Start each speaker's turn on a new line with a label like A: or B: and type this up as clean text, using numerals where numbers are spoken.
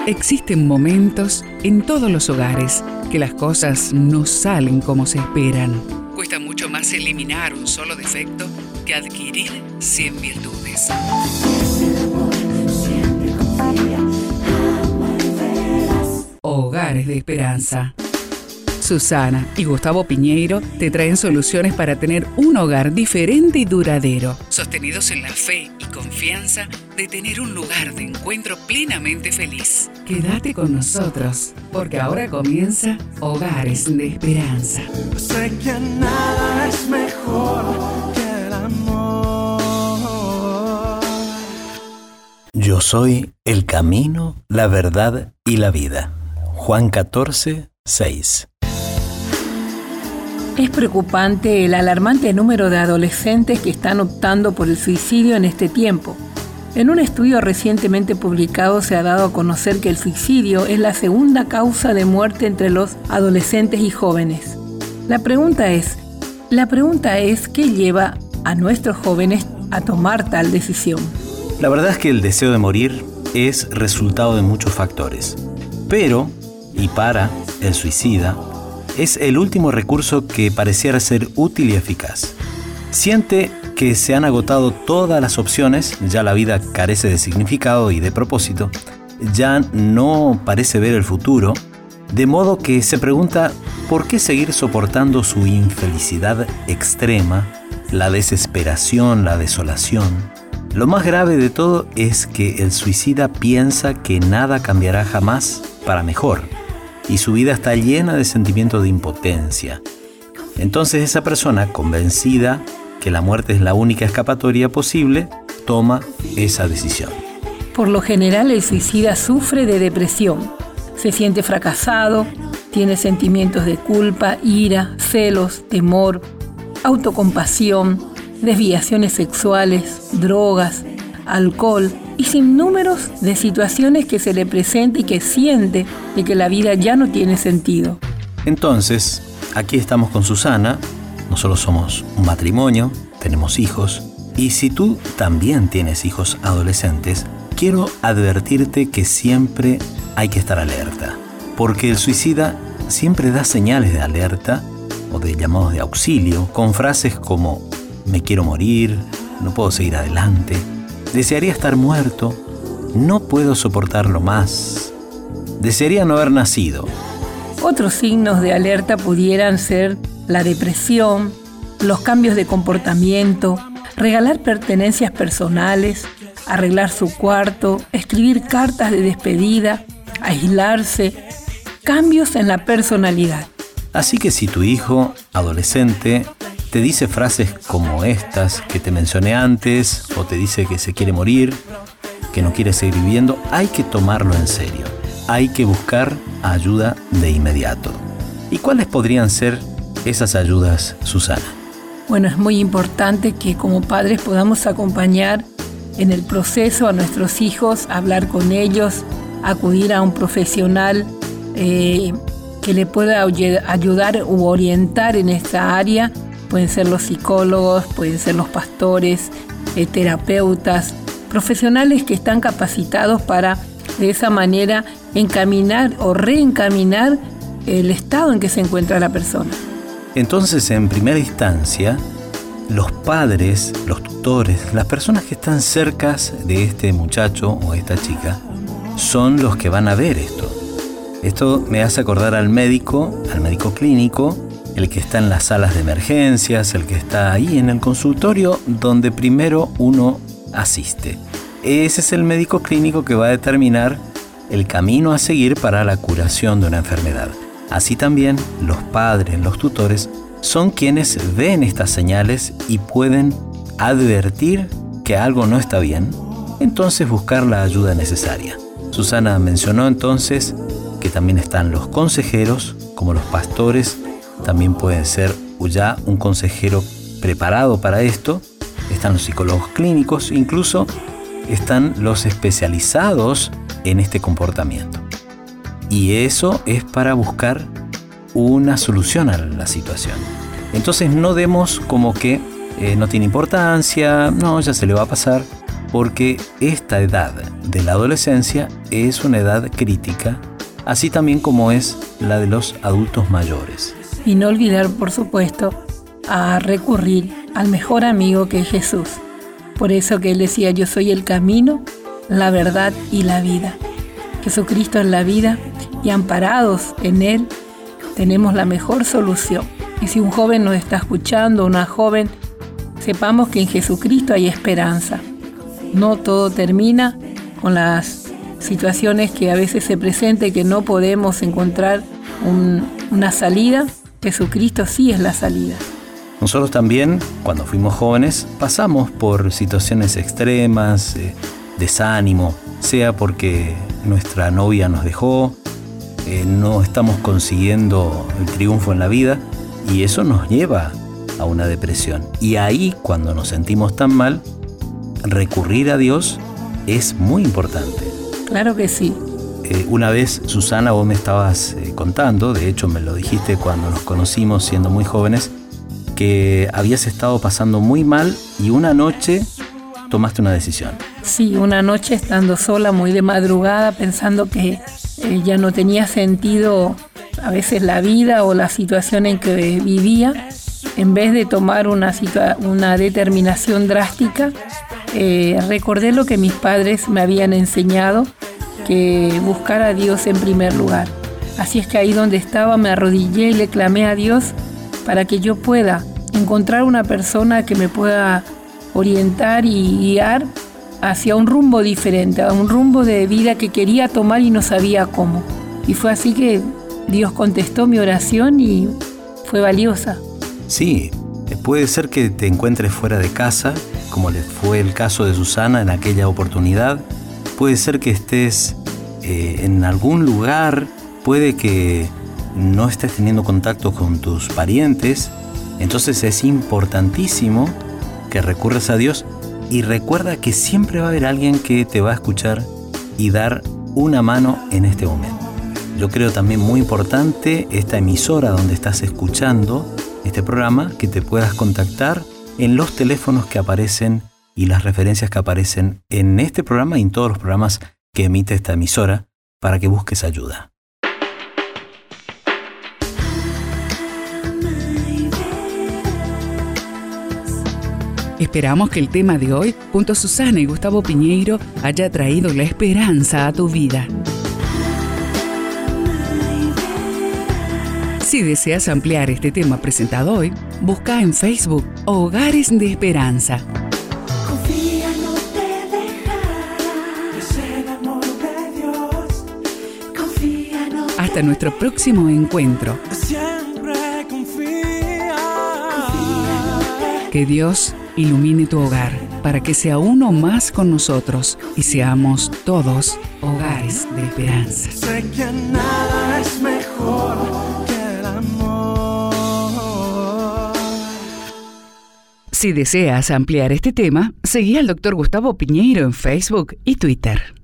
A: Existen momentos en todos los hogares que las cosas no salen como se esperan. Cuesta mucho más eliminar un solo defecto que adquirir 100 virtudes. Hogares de Esperanza. Susana y Gustavo Piñeiro te traen soluciones para tener un hogar diferente y duradero, sostenidos en la fe y confianza de tener un lugar de encuentro plenamente feliz. Quédate con nosotros, porque ahora comienza Hogares de Esperanza.
B: Sé que nada es mejor que el amor.
C: Yo soy el camino, la verdad y la vida. Juan 14, 6.
D: Es preocupante el alarmante número de adolescentes que están optando por el suicidio en este tiempo. En un estudio recientemente publicado se ha dado a conocer que el suicidio es la segunda causa de muerte entre los adolescentes y jóvenes. La pregunta es, ¿qué lleva a nuestros jóvenes a tomar tal decisión?
C: La verdad es que el deseo de morir es resultado de muchos factores. Pero, y para el suicida, es el último recurso que pareciera ser útil y eficaz. Siente que se han agotado todas las opciones, ya la vida carece de significado y de propósito, ya no parece ver el futuro, de modo que se pregunta por qué seguir soportando su infelicidad extrema, la desesperación, la desolación. Lo más grave de todo es que el suicida piensa que nada cambiará jamás para mejor, y su vida está llena de sentimientos de impotencia. Entonces esa persona, convencida que la muerte es la única escapatoria posible, toma esa decisión.
D: Por lo general, el suicida sufre de depresión. Se siente fracasado, tiene sentimientos de culpa, ira, celos, temor, autocompasión, desviaciones sexuales, drogas, alcohol y sinnúmeros de situaciones que se le presenta y que siente de que la vida ya no tiene sentido.
C: Entonces, aquí estamos con Susana. Nosotros somos un matrimonio, tenemos hijos, y si tú también tienes hijos adolescentes, quiero advertirte que siempre hay que estar alerta, porque el suicida siempre da señales de alerta o de llamados de auxilio con frases como «me quiero morir», «no puedo seguir adelante», «desearía estar muerto», «no puedo soportarlo más», «desearía no haber nacido».
D: Otros signos de alerta pudieran ser la depresión, los cambios de comportamiento, regalar pertenencias personales, arreglar su cuarto, escribir cartas de despedida, aislarse, cambios en la personalidad.
C: Así que si tu hijo adolescente te dice frases como estas que te mencioné antes, o te dice que se quiere morir, que no quiere seguir viviendo, hay que tomarlo en serio. Hay que buscar ayuda de inmediato. ¿Y cuáles podrían ser esas ayudas, Susana?
D: Bueno, es muy importante que como padres podamos acompañar en el proceso a nuestros hijos, hablar con ellos, acudir a un profesional que le pueda ayudar u orientar en esta área. Pueden ser los psicólogos, pueden ser los pastores, terapeutas, profesionales que están capacitados para de esa manera encaminar o reencaminar el estado en que se encuentra la persona.
C: Entonces, en primera instancia, los padres, los tutores, las personas que están cerca de este muchacho o esta chica, son los que van a ver esto. Esto me hace acordar al médico clínico, el que está en las salas de emergencias, el que está ahí en el consultorio donde primero uno asiste. Ese es el médico clínico que va a determinar el camino a seguir para la curación de una enfermedad. Así también los padres, los tutores, son quienes ven estas señales y pueden advertir que algo no está bien, entonces buscar la ayuda necesaria. Susana mencionó entonces que también están los consejeros, como los pastores, también puede ser ya un consejero preparado para esto. Están los psicólogos clínicos, incluso están los especializados en este comportamiento. Y eso es para buscar una solución a la situación. Entonces no demos como que no tiene importancia, no, ya se le va a pasar. porque esta edad de la adolescencia es una edad crítica, así también como es la de los adultos mayores.
D: Y no olvidar, por supuesto, a recurrir al mejor amigo que es Jesús. Por eso que Él decía, yo soy el camino, la verdad y la vida. Jesucristo es la vida y amparados en Él tenemos la mejor solución. Y si un joven nos está escuchando, una joven, sepamos que en Jesucristo hay esperanza. No todo termina con las situaciones que a veces se presentan y que no podemos encontrar una salida. Jesucristo sí es la salida.
C: Nosotros también, cuando fuimos jóvenes, pasamos por situaciones extremas, desánimo, sea porque nuestra novia nos dejó, no estamos consiguiendo el triunfo en la vida, y eso nos lleva a una depresión. Y ahí, cuando nos sentimos tan mal, recurrir a Dios es muy importante.
D: Claro que sí.
C: Una vez, Susana, vos me estabas contando, de hecho me lo dijiste cuando nos conocimos siendo muy jóvenes, que habías estado pasando muy mal y una noche tomaste una decisión.
D: Sí, una noche estando sola, muy de madrugada, pensando que ya no tenía sentido a veces la vida o la situación en que vivía, en vez de tomar una determinación drástica, recordé lo que mis padres me habían enseñado, que buscar a Dios en primer lugar. Así es que ahí donde estaba me arrodillé y le clamé a Dios para que yo pueda encontrar una persona que me pueda orientar y guiar hacia un rumbo diferente, a un rumbo de vida que quería tomar y no sabía cómo. Y fue así que Dios contestó mi oración y fue valiosa.
C: Sí, puede ser que te encuentres fuera de casa, como le fue el caso de Susana en aquella oportunidad. Puede ser que estés en algún lugar, puede que no estés teniendo contacto con tus parientes. Entonces es importantísimo que recurras a Dios y recuerda que siempre va a haber alguien que te va a escuchar y dar una mano en este momento. Yo creo también muy importante esta emisora donde estás escuchando este programa, que te puedas contactar en los teléfonos que aparecen y las referencias que aparecen en este programa y en todos los programas que emite esta emisora para que busques ayuda.
A: Esperamos que el tema de hoy, junto a Susana y Gustavo Piñeiro, haya traído la esperanza a tu vida. Si deseas ampliar este tema presentado hoy, busca en Facebook Hogares de Esperanza.
B: Confía, no te dejará. Es el amor de Dios. Confía, no te
A: Hasta nuestro próximo encuentro.
B: siempre confía.
A: Que Dios ilumine tu hogar para que sea uno más con nosotros y seamos todos hogares de esperanza.
B: Sé que nada es mejor que el amor.
A: Si deseas ampliar este tema, seguí al Dr. Gustavo Piñeiro en Facebook y Twitter.